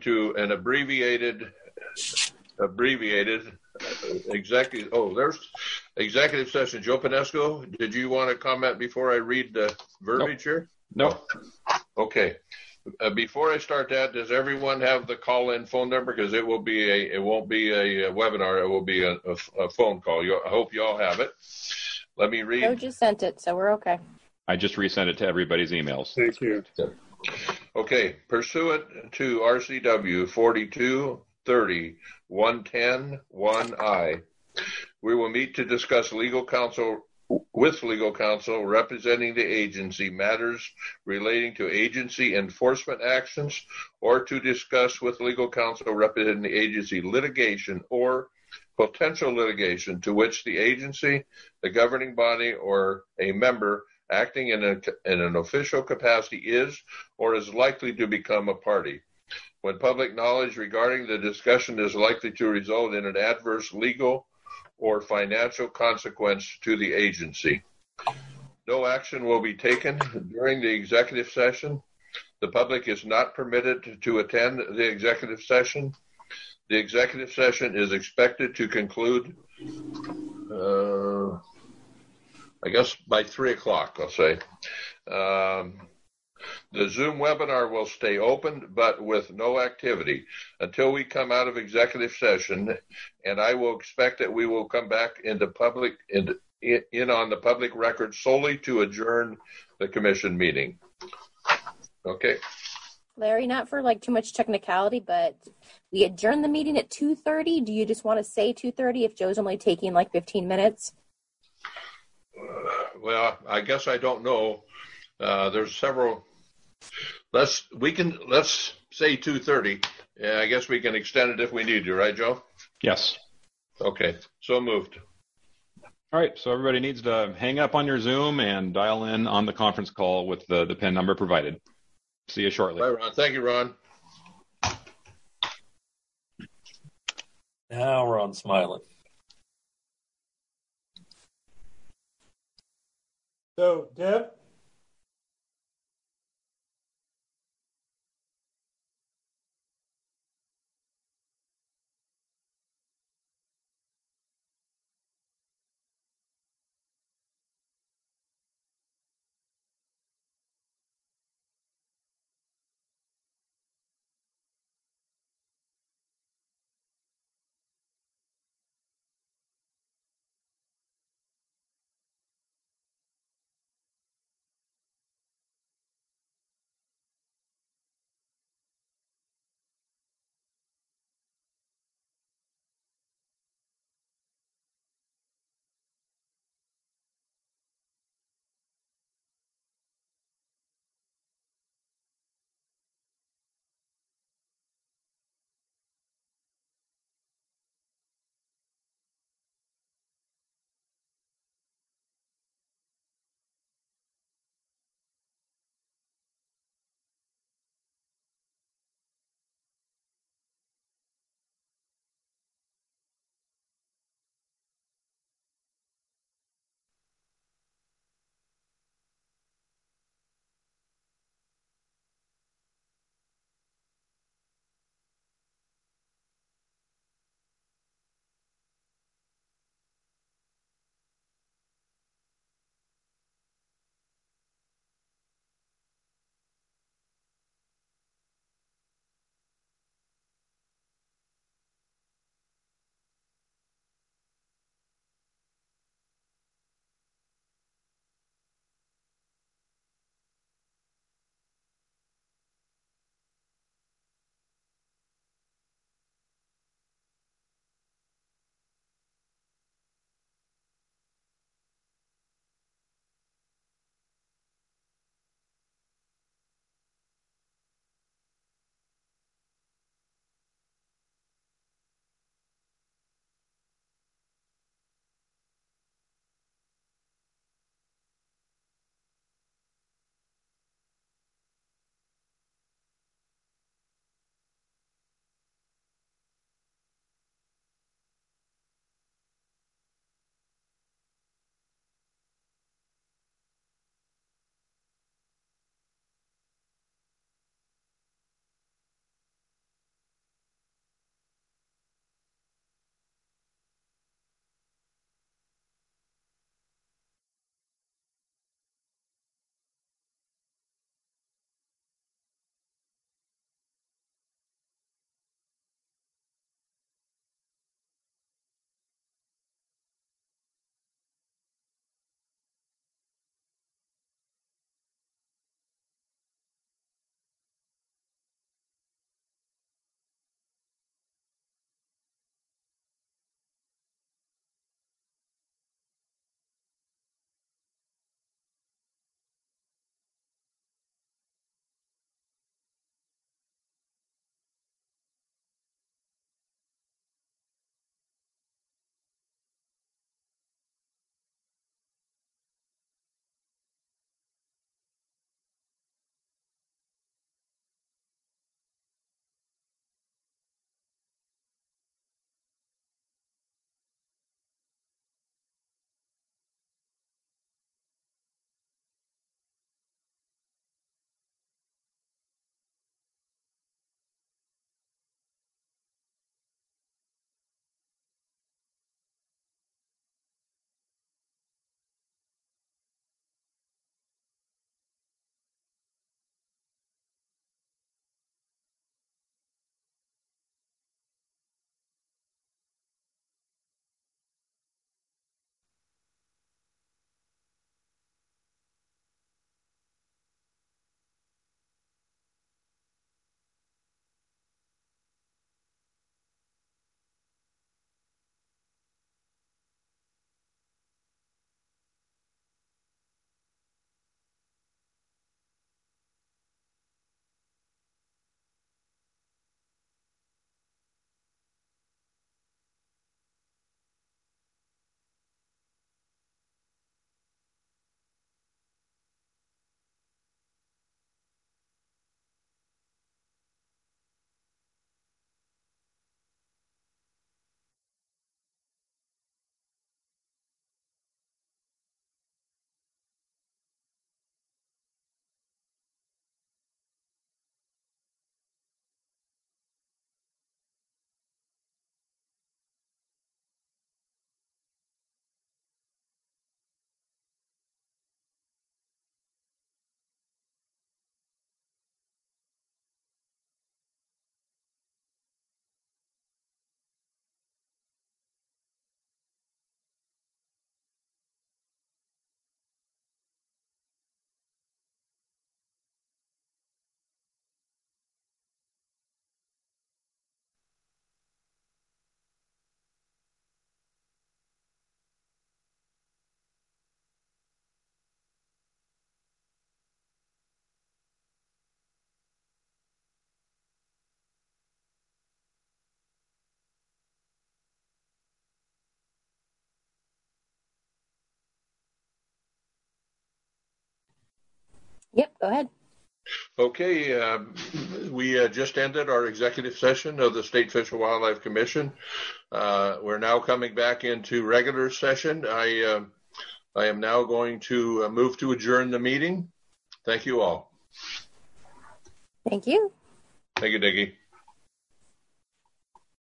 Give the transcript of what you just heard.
into an abbreviated executive. Oh, there's executive session. Joe Pinesco, did you want to comment before I read the verbiage here? No. Okay. Before I start that, does everyone have the call-in phone number? Because it won't be a webinar. It will be a phone call. I hope you all have it. Let me read. Joe just sent it, so we're okay. I just resent it to everybody's emails. Thank you. Okay. Pursuant to RCW 4230-110-1I, we will meet to discuss with legal counsel representing the agency matters relating to agency enforcement actions, or to discuss with legal counsel representing the agency litigation or potential litigation to which the agency, the governing body, or a member acting in an official capacity is or is likely to become a party, when public knowledge regarding the discussion is likely to result in an adverse legal or financial consequence to the agency. No action will be taken during the executive session. The public is not permitted to attend the executive session. The executive session is expected to conclude, I guess, by 3 o'clock, I'll say. The Zoom webinar will stay open, but with no activity until we come out of executive session, and I will expect that we will come back into public in on the public record solely to adjourn the commission meeting. Okay. Larry, not for like too much technicality, but we adjourn the meeting at 2:30. Do you just want to say 2:30 if Joe's only taking like 15 minutes? Well, I guess I don't know. There's several. Let's say 2:30. Yeah, I guess we can extend it if we need to, right, Joe? Yes. Okay, so moved. All right, so everybody needs to hang up on your Zoom and dial in on the conference call with the PIN number provided. See you shortly. Bye, Ron. Thank you, Ron. Now Ron's smiling. So, Deb? Yep, go ahead. Okay, we just ended our executive session of the State Fish and Wildlife Commission. We're now coming back into regular session. I am now going to move to adjourn the meeting. Thank you all. Thank you. Thank you, Diggy.